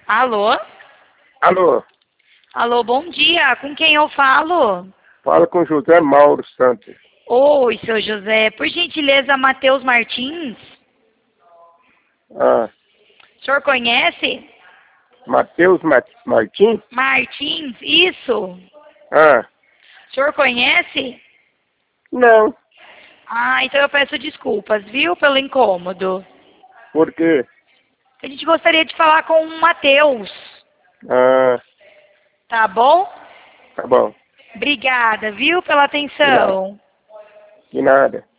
Alô? Alô, Alô, bom dia. Com quem eu falo? fala com José Mauro Santos. Oi, seu José. Por gentileza, Matheus Martins? Ah, O senhor conhece? Matheus Martins? Martins, isso. Ah, O senhor conhece? não, Ah, então eu peço desculpas, viu, pelo incômodo. por quê? A gente gostaria de falar com o Matheus. Ah, Tá bom? tá bom, Obrigada, viu, pela de nada, atenção. de nada.